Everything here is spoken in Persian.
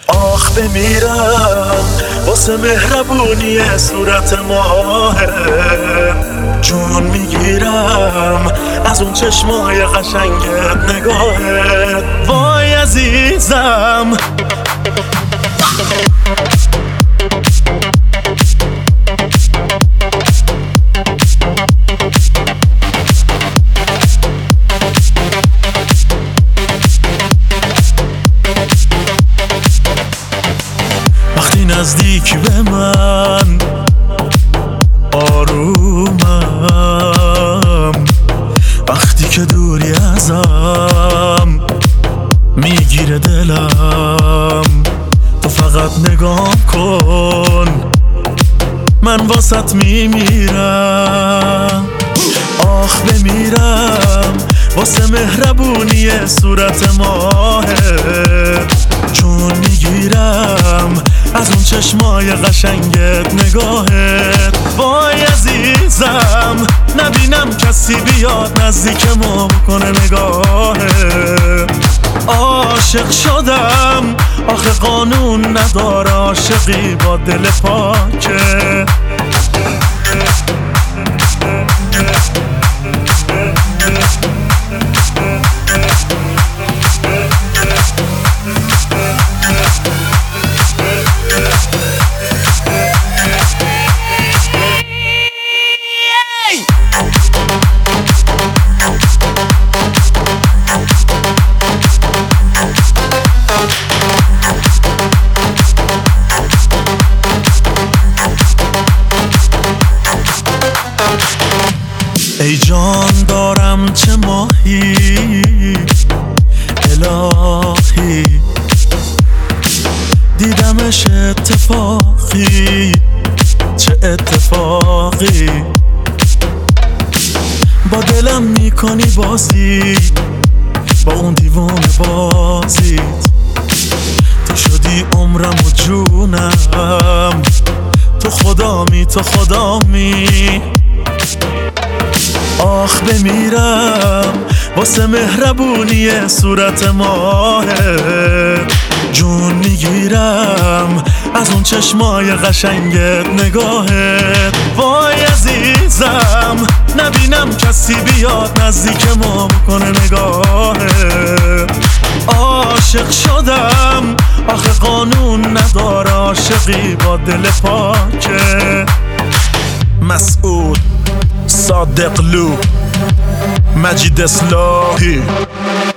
آخ بمیرم واسه مهربونی صورت ماهه، جون میگیرم از اون چشمای قشنگت نگاهت. وای عزیزم وقتی نزدیک به من آرومم، وقتی که دوری ازم میگیره دلم. تو فقط نگاه کن من واسط میمیرم. آخ بمیرم واسه مهربونی صورت ماهه، چون میگیرم از اون چشمای قشنگت نگاهت. وای عزیزم نبینم کسی بیاد نزدیکمو بکنه نگاهت. عاشق شدم آخه قانون نداره عاشقی با دل پاکه. ای جان دارم چه ماهی الهی، دیدمش اتفاقی چه اتفاقی. با دلم میکنی بازی با اون دیوونه بازیت. تو شدی عمرم و جونم، تو خدامی تو خدامی. آخ بمیرم واسه مهربونی صورت ماهه، جون میگیرم از اون چشمای قشنگت نگاهت. وای عزیزم نبینم کسی بیاد نزدیکمو بکنه نگاهت. عاشق شدم آخه قانون نداره عاشقی با دل پاکه. مسعود صادق لو مجید اصلاحی.